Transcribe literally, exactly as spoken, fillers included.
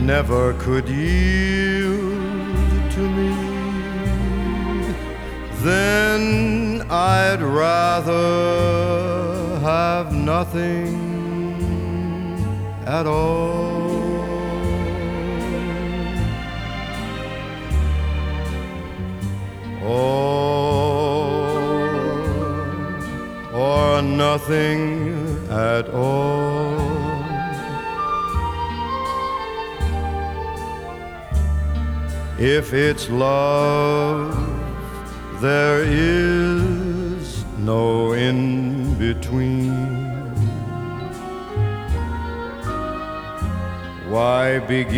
never could yield to me, then I'd rather have nothing at all. Or, or nothing at all. If it's love, there is no in between. Why begin?